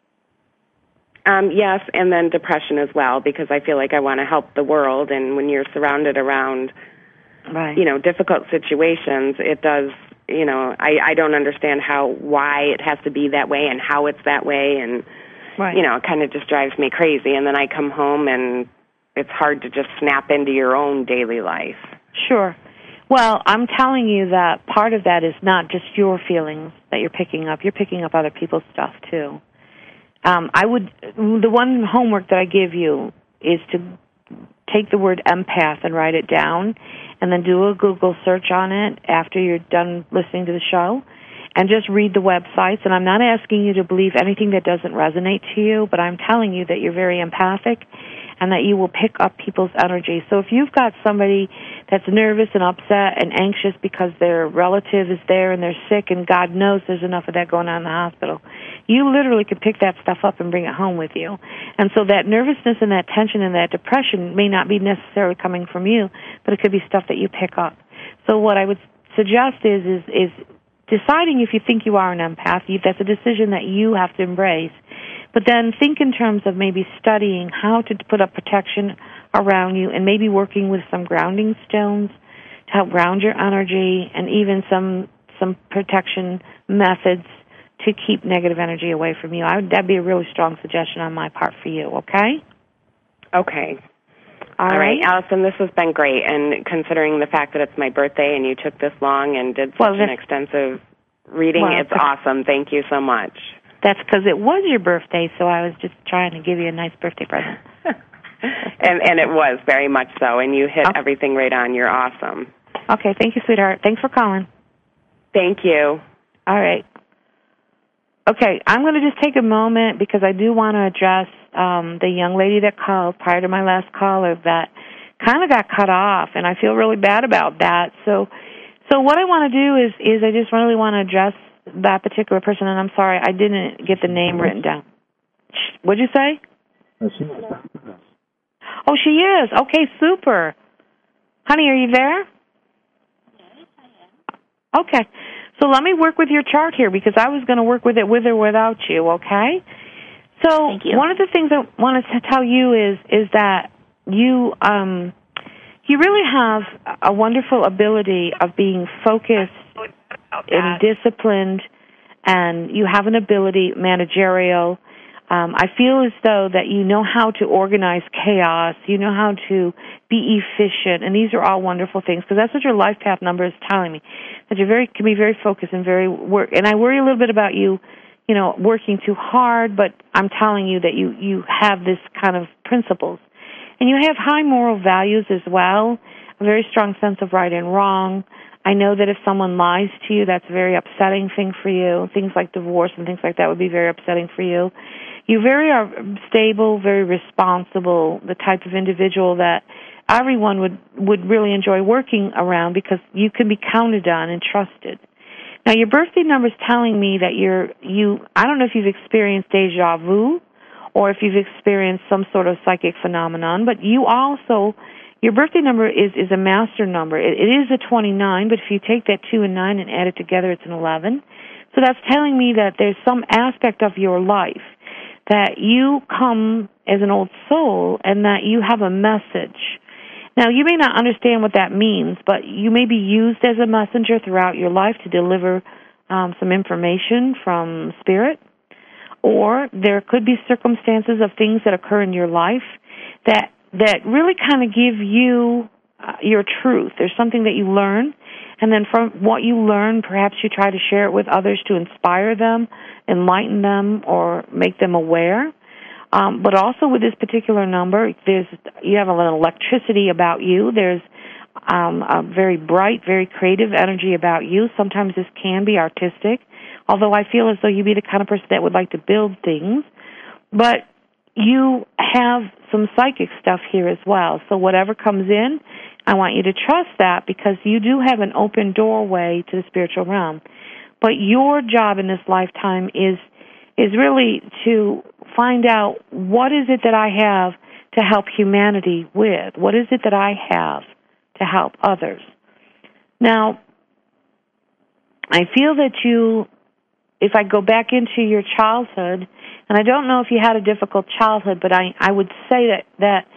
Um, yes, and then depression as well, because I feel like I want to help the world, and when you're surrounded around, right. you know, difficult situations, it does, you know, I, I don't understand how, why it has to be that way and how it's that way, and, right. you know, it kind of just drives me crazy, and then I come home and it's hard to just snap into your own daily life. Sure. Well, I'm telling you that part of that is not just your feelings that you're picking up. You're picking up other people's stuff, too. Um, I would, the one homework that I give you is to take the word empath and write it down, and then do a Google search on it after you're done listening to the show, and just read the websites. And I'm not asking you to believe anything that doesn't resonate to you, but I'm telling you that you're very empathic and that you will pick up people's energy. So if you've got somebody that's nervous and upset and anxious because their relative is there and they're sick, and God knows there's enough of that going on in the hospital, you literally could pick that stuff up and bring it home with you. And so that nervousness and that tension and that depression may not be necessarily coming from you, but it could be stuff that you pick up. So what I would suggest is is, is deciding if you think you are an empath. That's a decision that you have to embrace. But then think in terms of maybe studying how to put up protection around you, and maybe working with some grounding stones to help ground your energy, and even some some protection methods to keep negative energy away from you. I would, that'd be a really strong suggestion on my part for you, okay? Okay. All, All right. right, Allison, this has been great, and considering the fact that it's my birthday and you took this long and did such well, an extensive reading, well, it's awesome. Thank you so much. That's because it was your birthday, so I was just trying to give you a nice birthday present. and and it was very much so, and you hit okay. everything right on. You're awesome. Okay, thank you, sweetheart. Thanks for calling. Thank you. All right. Okay, I'm going to just take a moment because I do want to address um, the young lady that called prior to my last caller that kind of got cut off, and I feel really bad about that. So, so what I want to do is is I just really want to address that particular person, and I'm sorry, I didn't get the name written down. What'd you say? Oh, she is. Oh, she is. Okay, super. Honey, are you there? Yes, I am. Okay. So let me work with your chart here because I was going to work with it with or without you, okay? So Thank you. One of the things I wanted to tell you is is that you um, you really have a wonderful ability of being focused and disciplined, and you have an ability, managerial, Um, I feel as though that you know how to organize chaos, you know how to be efficient, and these are all wonderful things because that's what your life path number is telling me, that you very can be very focused and very work. And I worry a little bit about you, you know, working too hard, but I'm telling you that you, you have this kind of principles. And you have high moral values as well, a very strong sense of right and wrong. I know that if someone lies to you, that's a very upsetting thing for you. Things like divorce and things like that would be very upsetting for you. You very are stable, very responsible, the type of individual that everyone would, would really enjoy working around because you can be counted on and trusted. Now, your birthday number is telling me that you're, you, I don't know if you've experienced deja vu or if you've experienced some sort of psychic phenomenon, but you also, your birthday number is, is a master number. It, it is a twenty-nine, but if you take that two and nine and add it together, it's an eleven. So that's telling me that there's some aspect of your life that you come as an old soul and that you have a message. Now, you may not understand what that means, but you may be used as a messenger throughout your life to deliver um, some information from Spirit, or there could be circumstances of things that occur in your life that that really kind of give you uh, your truth. There's something that you learn, and then from what you learn, perhaps you try to share it with others to inspire them, enlighten them, or make them aware. Um, but also with this particular number, there's you have a little electricity about you. There's um, a very bright, very creative energy about you. Sometimes this can be artistic, although I feel as though you'd be the kind of person that would like to build things. But you have some psychic stuff here as well. So whatever comes in, I want you to trust that because you do have an open doorway to the spiritual realm. But your job in this lifetime is is really to find out what is it that I have to help humanity with? What is it that I have to help others? Now, I feel that you, if I go back into your childhood, and I don't know if you had a difficult childhood, but I, I would say that, that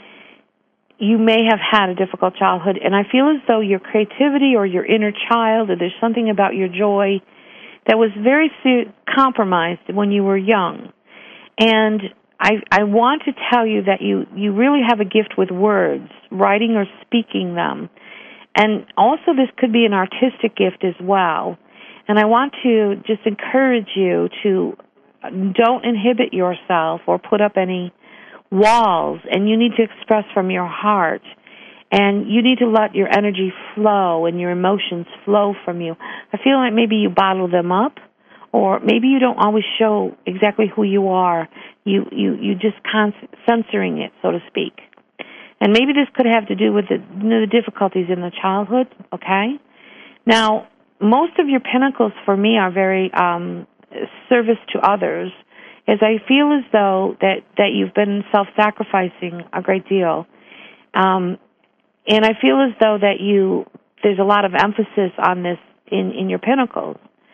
you may have had a difficult childhood, and I feel as though your creativity or your inner child, or there's something about your joy that was very compromised when you were young. And I, I want to tell you that you, you really have a gift with words, writing or speaking them. And also this could be an artistic gift as well. And I want to just encourage you to don't inhibit yourself or put up any walls, and you need to express from your heart. And you need to let your energy flow and your emotions flow from you. I feel like maybe you bottle them up, or maybe you don't always show exactly who you are. You you you just con- censoring it, so to speak. And maybe this could have to do with the, you know, the difficulties in the childhood. Okay. Now, most of your pinnacles for me are very um, service to others, as I feel as though that that you've been self-sacrificing a great deal. Um, And I feel as though that you, there's a lot of emphasis on this in, in your pinnacles.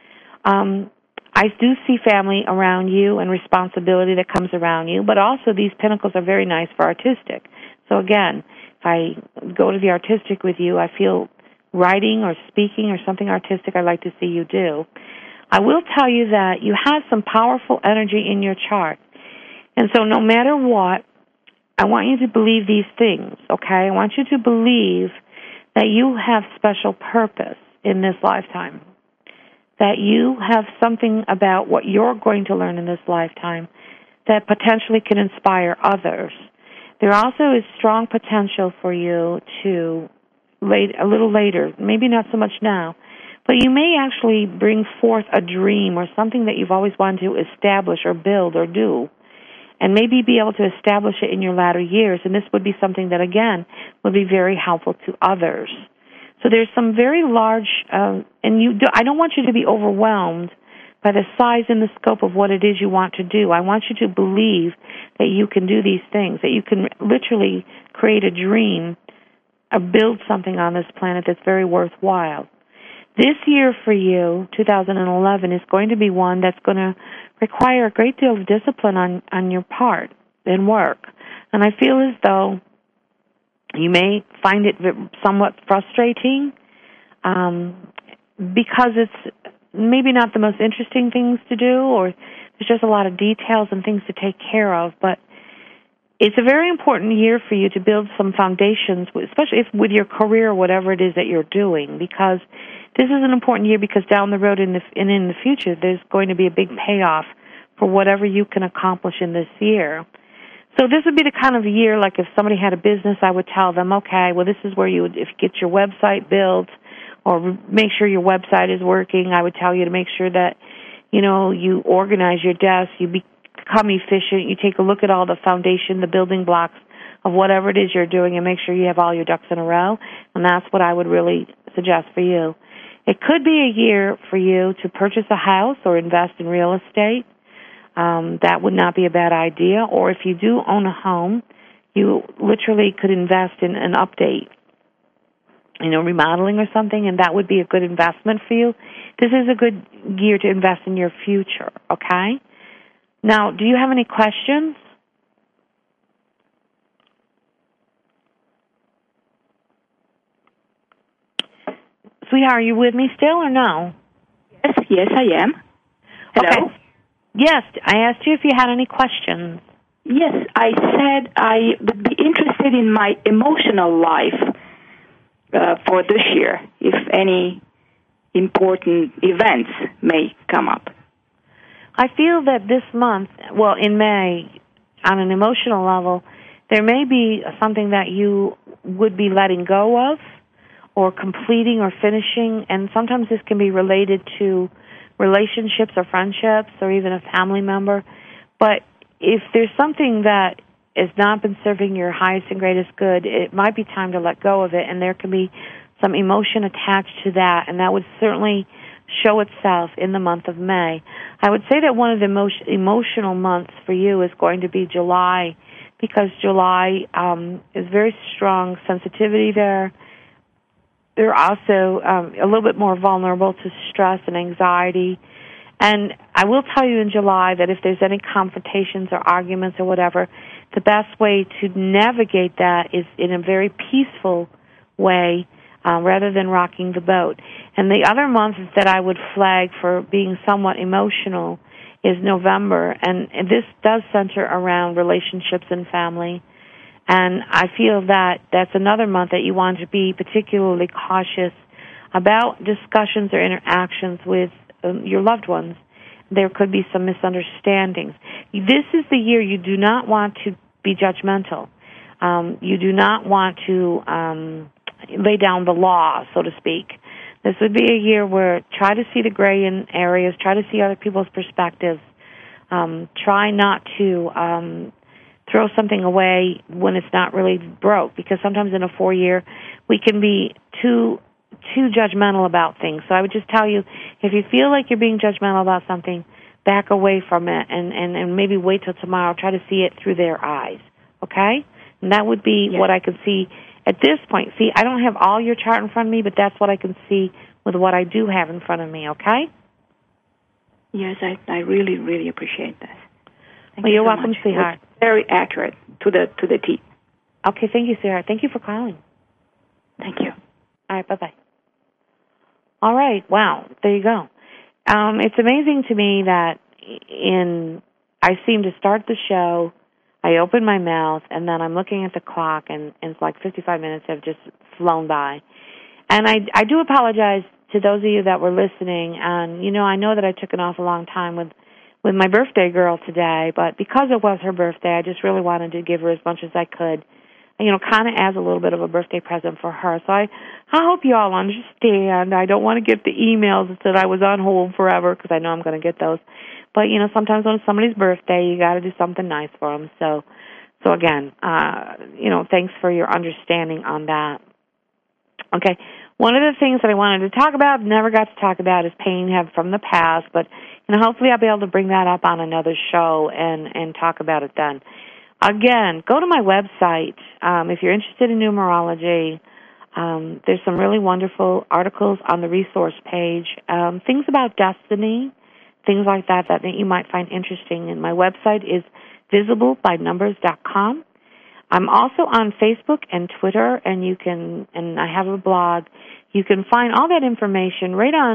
Um, I do see family around you and responsibility that comes around you, but also these pinnacles are very nice for artistic. So again, if I go to the artistic with you, I feel writing or speaking or something artistic I'd like to see you do. I will tell you that you have some powerful energy in your chart. And so no matter what, I want you to believe these things, okay? I want you to believe that you have special purpose in this lifetime, that you have something about what you're going to learn in this lifetime that potentially can inspire others. There also is strong potential for you to, late, a little later, maybe not so much now, but you may actually bring forth a dream or something that you've always wanted to establish or build or do, and maybe be able to establish it in your latter years. And this would be something that, again, would be very helpful to others. So there's some very large, uh, and you do, I don't want you to be overwhelmed by the size and the scope of what it is you want to do. I want you to believe that you can do these things, that you can literally create a dream or build something on this planet that's very worthwhile. This year for you, two thousand eleven, is going to be one that's going to require a great deal of discipline on, on your part and work. And I feel as though you may find it somewhat frustrating um, because it's maybe not the most interesting things to do, or there's just a lot of details and things to take care of, but it's a very important year for you to build some foundations, especially if with your career or whatever it is that you're doing, because this is an important year because down the road in the, and in the future, there's going to be a big payoff for whatever you can accomplish in this year. So this would be the kind of year, like if somebody had a business, I would tell them, okay, well, this is where you would if you get your website built or make sure your website is working. I would tell you to make sure that, you know, you organize your desk, you become efficient, you take a look at all the foundation, the building blocks of whatever it is you're doing and make sure you have all your ducks in a row, and that's what I would really suggest for you. It could be a year for you to purchase a house or invest in real estate. Um, that would not be a bad idea. Or if you do own a home, you literally could invest in an update, you know, remodeling or something, and that would be a good investment for you. This is a good year to invest in your future, okay? Now, do you have any questions? Sweetheart, are you with me still or no? Yes, yes, I am. Hello? Okay. Yes, I asked you if you had any questions. Yes, I said I would be interested in my emotional life uh, for this year, if any important events may come up. I feel that this month, well, in May, on an emotional level, there may be something that you would be letting go of or completing or finishing, and sometimes this can be related to relationships or friendships or even a family member. But if there's something that has not been serving your highest and greatest good, it might be time to let go of it, and there can be some emotion attached to that, and that would certainly show itself in the month of May. I would say that one of the most emotional months for you is going to be July, because July um, is very strong sensitivity there. They're also um, a little bit more vulnerable to stress and anxiety. And I will tell you in July that if there's any confrontations or arguments or whatever, the best way to navigate that is in a very peaceful way uh, rather than rocking the boat. And the other month that I would flag for being somewhat emotional is November. And, and this does center around relationships and family. And I feel that that's another month that you want to be particularly cautious about discussions or interactions with um, your loved ones. There could be some misunderstandings. This is the year you do not want to be judgmental. Um, you do not want to um, lay down the law, so to speak. This would be a year where try to see the gray in areas, try to see other people's perspectives, um, try not to um, throw something away when it's not really broke, because sometimes in a four-year we can be too too judgmental about things. So I would just tell you, if you feel like you're being judgmental about something, back away from it and, and, and maybe wait till tomorrow. Try to see it through their eyes, okay? And that would be yes. what I could see at this point. See, I don't have all your chart in front of me, but that's what I can see with what I do have in front of me, okay? Yes, I, I really, really appreciate that. Thank well, you you're so welcome, much. sweetheart. It's very accurate to the to the T. Okay, thank you, sweetheart. Thank you for calling. Thank you. All right, bye-bye. All right, wow, there you go. Um, it's amazing to me that in I seem to start the show, I open my mouth, and then I'm looking at the clock, and, and it's like fifty-five minutes have just flown by. And I, I do apologize to those of you that were listening. And, you know, I know that I took an awful long time with, with my birthday girl today, but because it was her birthday, I just really wanted to give her as much as I could, you know, kind of as a little bit of a birthday present for her. So I, I hope you all understand. I don't want to get the emails that said I was on hold forever, because I know I'm going to get those. But, you know, sometimes when it's somebody's birthday, you got to do something nice for them. So, so again, uh, you know, thanks for your understanding on that. Okay, one of the things that I wanted to talk about, never got to talk about, is pain have from the past. But, you know, hopefully I'll be able to bring that up on another show and, and talk about it then. Again, go to my website. Um, if you're interested in numerology, um, there's some really wonderful articles on the resource page, um, things about destiny, things like that that you might find interesting. And my website is visible by numbers dot com. I'm also on Facebook and Twitter, and you can, and I have a blog. You can find all that information right on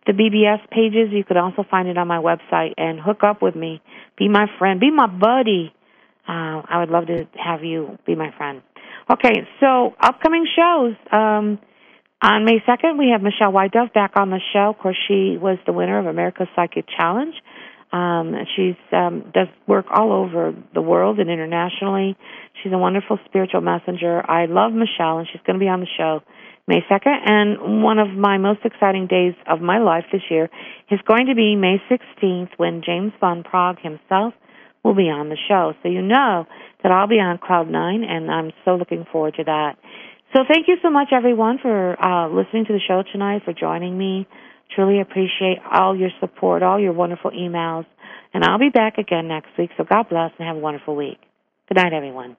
the B B S pages. You could also find it on my website and hook up with me. Be my friend. Be my buddy. Uh, I would love to have you be my friend. Okay, so upcoming shows. Um, on May second, we have Michelle White-Dove back on the show. Of course, she was the winner of America's Psychic Challenge. Um, she's um, does work all over the world and internationally. She's a wonderful spiritual messenger. I love Michelle, and she's going to be on the show May second. And one of my most exciting days of my life this year is going to be May sixteenth, when James Van Praagh himself will be on the show. So you know that I'll be on Cloud Nine, and I'm so looking forward to that. So thank you so much, everyone, for uh, listening to the show tonight, for joining me. Truly appreciate all your support, all your wonderful emails. And I'll be back again next week. So God bless and have a wonderful week. Good night, everyone.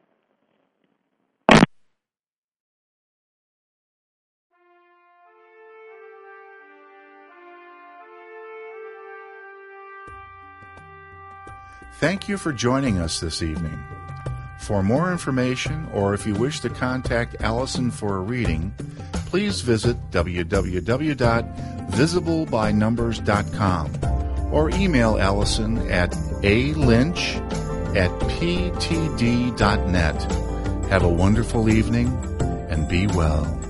Thank you for joining us this evening. For more information, or if you wish to contact Allison for a reading, please visit w w w dot visible by numbers dot com or email Allison at a lynch at p t d dot net. Have a wonderful evening and be well.